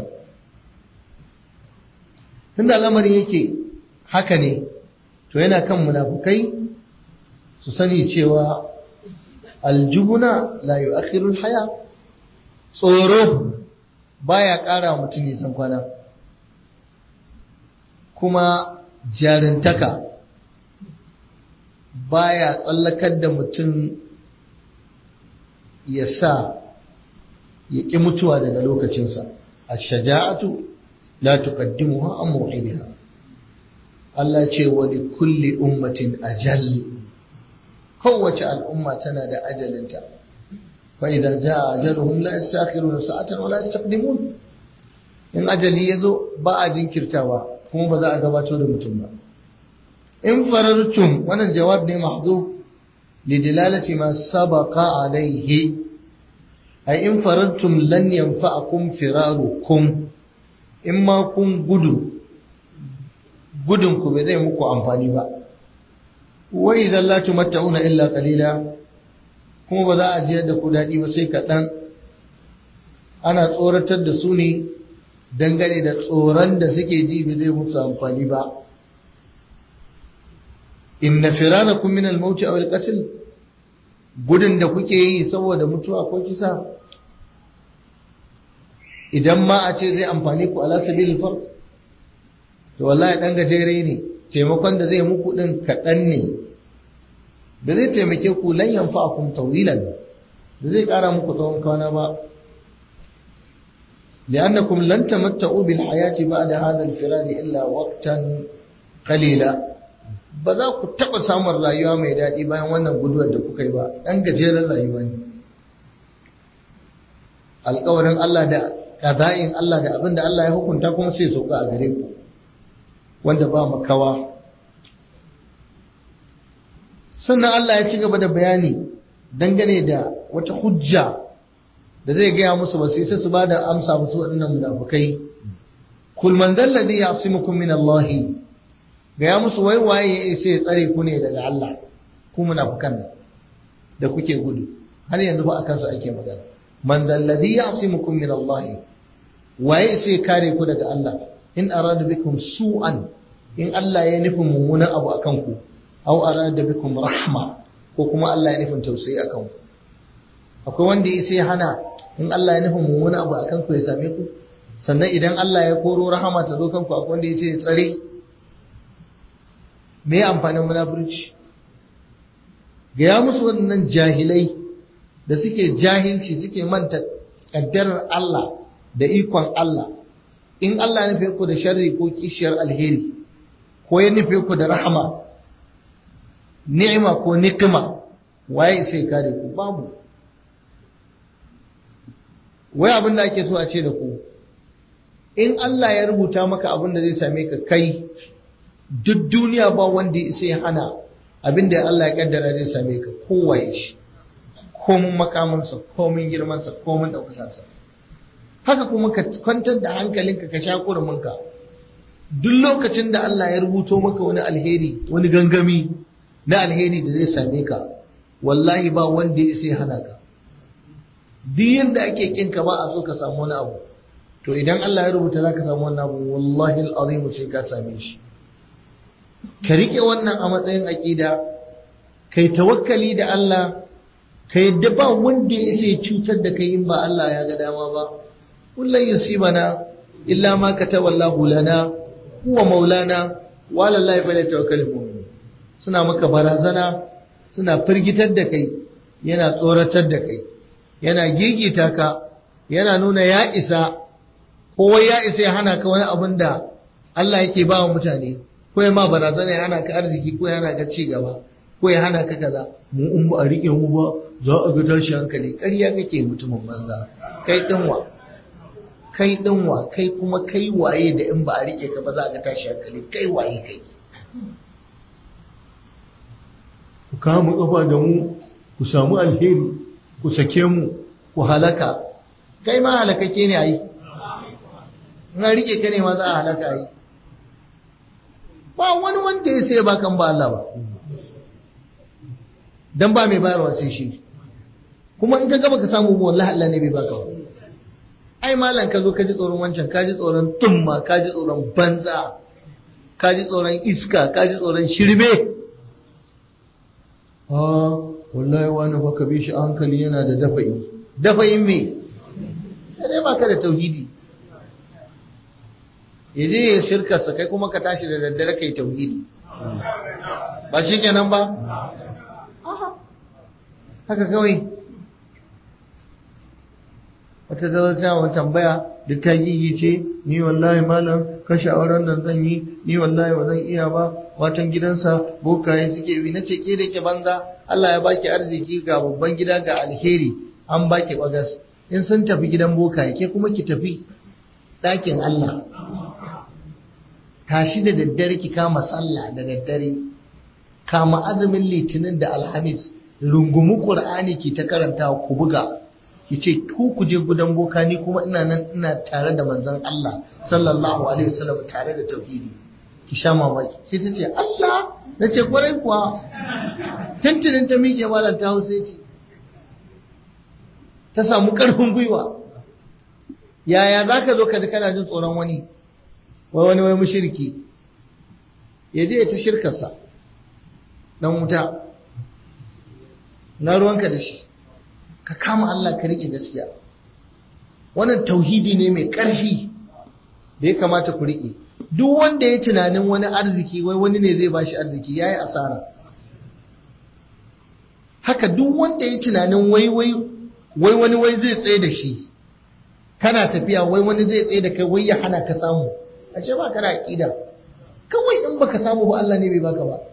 tunda al'amarin yake haka ne to yana kan munafukai su sani cewa aljubuna la yu'akhiru al-haya tsoro baya ƙara mutum nisan kwana kuma jarintaka baya tsallakar da mutum ya sa ya ƙi mutuwa daga lokacinsa ash-shaja'atu la tuqaddimuha an maw'idiha Allah ce wa li kulli ummatin ajal kowace al'umma tana da ajalinta fa idza jaa ajaluhum la yastakhiruna sa'atan wa la yastaqdimun in ajali yazo ba a jinkirtawa kuma ba za a gabato da mutum ba in farartum wannan jawab ne mahdhuf lidilalati ma sabaqa alayhi ay in farartum lan yanfa'akum firarukum in ma kun gudun ku bai zai muku amfani ba wa idan la tumatta'una illa qalila kuma ba za a jiyar da ku dadi ba sai kaɗan. Ana tsoratar da su ne dangane da tsoron da suke ji bai zai musu amfani ba. Inna firarakum min al-maut aw al-qatl gudun da kuke yi saboda mutuwa ko kisa idan ma a ce zai amfani ku ala sabilil fard to wallahi dan gajere ne taimakon da zai muku din kaɗan ne da zai taimake ku lan yanfa'akum tawilan da zai ƙara muku tsawon kwana ba li'annakum lan tamatta'u bil hayati ba'da hadha al-firar illa waqtan qalila ba za ku taɓa samun rayuwa mai daɗi bayan wannan guduwar da kuka yi ba ɗan gajeren rayuwa ne alƙawarin Allah da ƙaza'in Allah da abin da Allah ya hukunta kuma sai sauka a gare ku wanda ba makawa sannan Allah ya ci gaba da bayani dangane da wata hujja da zai gaya musu ba sai su ba da amsa musu waɗannan munafukai kul man dhal ladhi ya'simukum min Allah gaya musu wai waye sai ya tsare ku ne daga Allah ku munafukan da kuke gudu har yanzu ba akan su ake magana man dhal ladhi ya'simukum min Allah waye sai kare ku daga Allah in arada bikum su'an in Allah ya nufin mummunan abu akan ku aw arada bikum rahma ko kuma Allah ya nufin tausayi akan ku akwai wanda ya sai hana in Allah ya nufin mummunan abu akan ku ya same ku sannan idan Allah ya koro rahama ta zo kanku akwai wanda ya ce tsare me amfanin munafurci ga ya musu wannan jahilai da suke jahilci suke manta kaddarar Allah da ikon Allah in Allah ya nufe ku da sharri ko kishiyar alheri ko ya nufe ku da rahama ni'ima ko nikima waye sai kare ku babu wai abin da ake so a ce da ku in Allah ya rubuta maka abin da zai same ka kai duk duniya ba wanda sai hana abin da Allah ya kaddara zai same ka kowaye shi komin makamansa komin girmansa komin ɗaukasansa haka kuma ka kwantar da hankalinka ka sha kurminka duk lokacin da Allah ya rubuto maka wani alheri wani gangami na alheri da zai same ka wallahi ba wanda ya sai hana ka duk yanda ake kinka ba a so ka samu wani abu to idan Allah ya rubuta za ka samu wannan abu wallahi al'azim sai ka same shi ka rike wannan a matsayin aqida kai tawakkali da Allah ka yadda ba wanda ya sai cutar da kai in ba Allah ya ga dama ba kullun yusibana illa ma kataballahu lana huwa maulana wa lallahi falyatawakkalul mu'minun suna maka barazana suna firgitar da kai yana tsoratar da kai yana gigita ka yana nuna ya isa kowa ya isa ya hana ka wani abin da Allah yake ba wa mutane ko ya ma barazana ya hana ka arziki ko ya hana ka ci gaba ko ya hana ka kaza mu in ba a rike mu ba za a ga tashi hankali ƙarya kake mutumin banza kai dinwa kai kuma kai waye da in ba a rike ka ba za a ga tashi hankali kai waye kai ku kama kafa da mu ku samu alheri ku sake mu ku halaka kai ma halakake ne ai na rike ka ne ma za a halaka ai ba wani wanda ya sai ba kan ba Allah ba dan ba mai bayarwa sai shi kuma in ka gaba ka samu wallahi Allah ne bai baka ba ai malam ka zo ka ji tsoron wancan ka ji tsoron tumma ka ji tsoron banza ka ji tsoron iska ka ji tsoron shirme wallahi wani baka bi shi hankali yana da dafayin me sai baka da tauhidi yaje ya shirka sa kai kuma ka tashi da daddare kai tauhidi ba shi kenan ba haka kawai wata zalata wa tambaya da ta yi ce ni wallahi malam kashe auren nan zan yi, ni wallahi ba zan iya ba, watan gidansa bokaye suke bi. nace ke da ke banza, Allah ya baki arziki ga babban gida ga alheri, an baki bagas. In sun tafi gidan bokaye ke kuma ki tafi ɗakin Allah. Tashi da daddare ki kama sallah da daddare, kama azumin litinin da alhamis, rungumi qur'ani ki ta karanta ku buga, ki ce ku je gudan boka, ni kuma ina nan ina tare da manzon Allah sallallahu alaihi wasallam tare da tauhidi. Ki sha mamaki. Sai ta ce Allah, nace kwarai kuwa. Tantanin ta miƙe malam ta hausa ce ta samu ƙarfin gwiwa. Yaya zaka zo ka ji kana jin tsoron wani wai mushriki ya je ta shirkarsa dan wuta, na ruwanka da shi, ka kama Allah ka rike gaskiya. Wannan tauhidi ne mai ƙarfi da ya kamata ku rike. Duk wanda ya tunanin wani arziki wai wani ne zai bashi arziki yayi asara. Haka duk wanda ya tunanin wai wani zai tsaye da shi, kana tafiya wai wani zai tsaye da kai wai ya hana ka samu, ashe ba kana aqida. Kawai in baka samu ba Allah ne bai baka ba.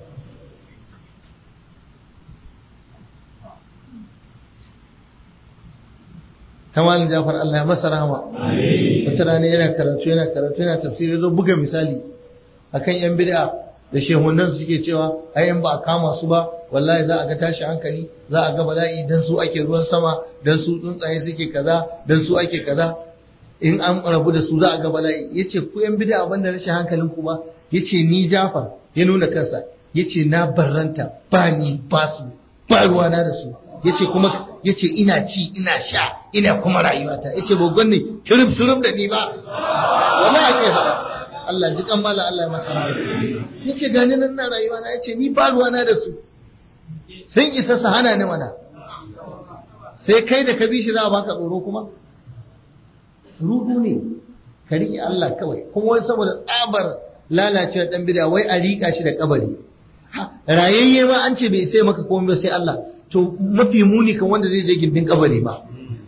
Tamalin Jafar Allah ya masa rahama. Wata rana yana karatu yana tafsiri, zo buga misali akan yan bid'a da shehunan suke cewa ai in ba a kama su ba wallahi za a ga tashi hankali, za a ga bala'i, dan su ake ruwan sama, dan su tsuntsaye suke kaza, dan su ake kaza, in an rabu da su za a ga bala'i. Yace ku yan bid'a banda rashin hankalin ku ba, yace ni Jafar ya nuna kansa, yace na barranta, ba ni ba su, ba ruwana da su. Yace kuma yace ina ci ina sha ina kuma rayuwata. Yace bogon ne turub da ni ba, wallahi ake faɗa. Allah ji kan mala, Allah ya masa rahama. Yace gani nan na rayuwa na, yace ni ba ruwana da su, sun isa su hana ni mana. Sai kai da ka bi shi za a baka tsoro kuma? Rudu ne. Ka riƙe Allah kawai. Kuma wai saboda tsabar lalacewa dan bid'a wai a riƙa shi da kabari. Rayayye ma an ce bai sai maka komai sai Allah. To mafi muni kan wanda zai je gindin kabari ba.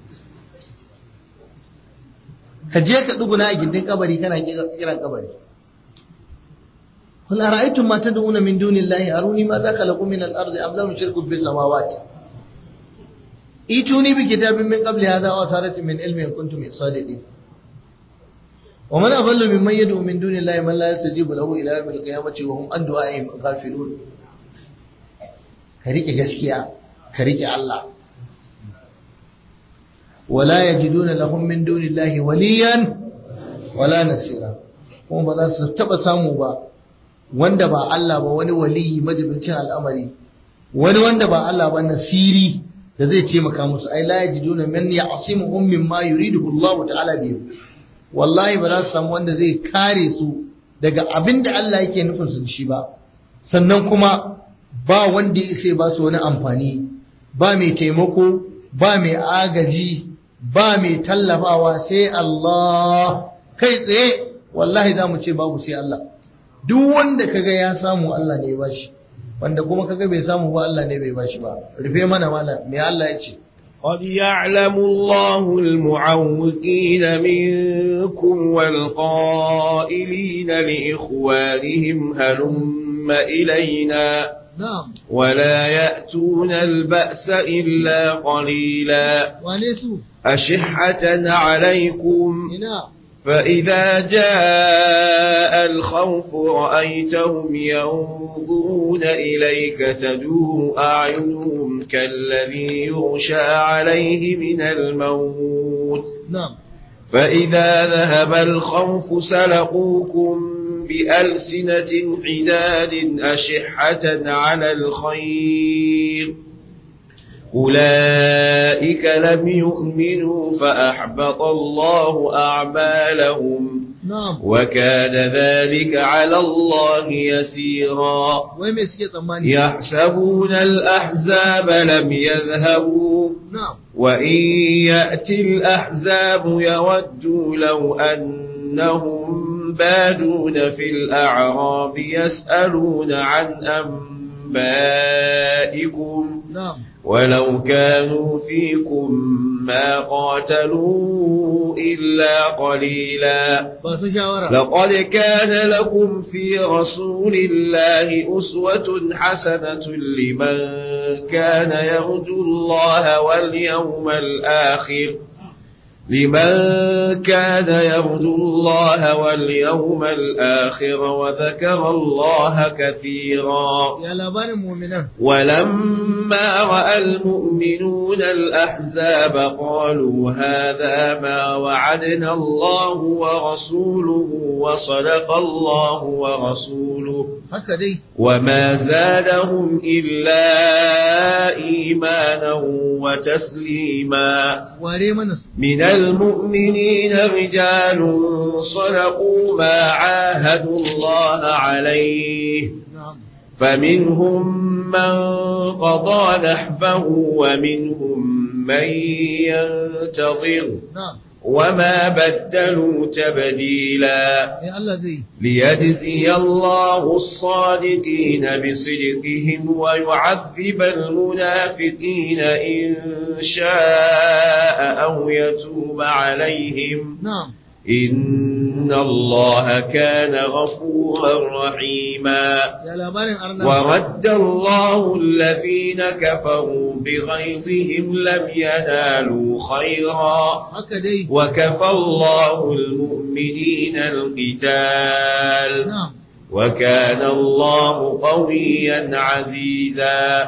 Ka je ka duguna a gindin kabari kana kiran kabari. Qul ara'aytum ma tad'una min dunillahi aruni ma za khalaqu min al-ardi am lahum shirkun fis samawati. Ituni bi kitabin min qabli hadha wa asaratin min ilmin kuntum sadiqin. Wa man adallu mimman yad'u min dunillahi man la yastajibu lahu ila yawmil qiyamati wa hum an du'a'ihim ghafilun. Ka rike gaskiya, ka rike Allah. Wala yajiduna lahum min dunillahi waliyan wala nasira. Kuma ba za su taba samu ba wanda ba Allah ba wani waliyi majibincin al'amari, wani wanda ba Allah ba nasiri da zai taimaka musu. Ai la yajiduna man ya'simuhum mimma yuridu Allah ta'ala bihi. Wallahi ba za su samu wanda zai kare su daga abinda Allah yake nufin su shi ba. Sannan kuma ba wanda ya sai ba su wani amfani, ba mai taimako, ba mai agaji, ba mai tallafawa sai Allah. Kai tsaye wallahi za mu ce babu sai Allah. Duk wanda kaga ya samu Allah ne ya bashi, wanda kuma kaga bai samu ba Allah ne bai bashi ba. Rufe mana malam, me Allah ya ce? قد يعلم الله المعوقين منكم والقائلين لإخوانهم هلم إلينا ولا يأتون البأس إلا قليلا أشحة عليكم فإذا جاء الخوف رأيتهم ينظرون إليك تدور أعينهم كالذي يغشى عليه من الموت فإذا ذهب الخوف سلقوكم بألسنة حداد أشحة على الخير أولئك لم يؤمنوا فأحبط الله أعمالهم وكان ذلك على الله يسيرا يحسبون الأحزاب لم يذهبوا وإن يأتي الأحزاب يودوا لو أنهم بادون في الأعراب يسألون عن أنبائكم ولو كانوا فيكم ما قاتلوا إلا قليلا لقد كان لكم في رسول الله أسوة حسنة لمن كان يرجو الله واليوم الآخر وذكر الله كثيرا ولما رأى المؤمنون الأحزاب قالوا هذا ما وعدنا الله ورسوله وصدق الله ورسوله وما زادهم إلا إيمانا وتسليما من المؤمنين رجال صدقوا ما عاهدوا الله عليه فمنهم من قضى نحبه ومنهم من ينتظر وما بدلوا تبديلا ليجزي الله الصادقين بصدقهم ويعذب المنافقين إن شاء أو يتوب عليهم إن الله كان غفورا رحيما ورد الله الذين كفروا بغيظهم لم ينالوا خيرا وكفى الله المؤمنين القتال وكان الله قويا عزيزا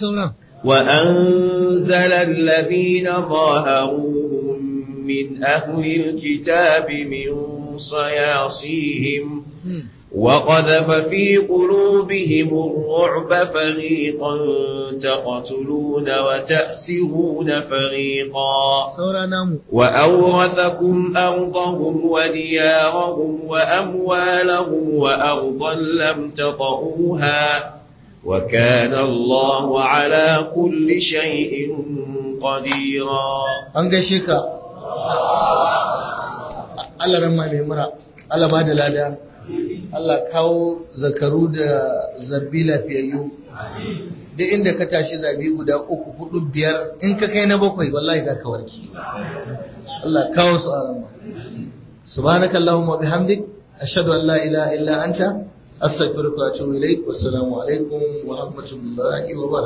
وأنزل الذين ظاهروهم من أهل الكتاب من صياصيهم وقذف في قلوبهم الرعب فريقا تقتلون وتأسرون فريقا وأورثكم أرضهم وديارهم وأموالهم وأرضا لم تطئوها وكان الله على كل شيء قديرا Allah ran mai mura Allah ba da lada Allah kawo zakaru da zabbi lafiyayyu duk inda ka tashi zabi guda 3 4 5 in ka kai na 7 wallahi zaka warke Allah kawo su arama subhanakallahumma bihamdik ashhadu an la ilaha illa anta astaghfiruka wa atubu ilaik wassalamu alaikum wa rahmatullahi wa barakatuh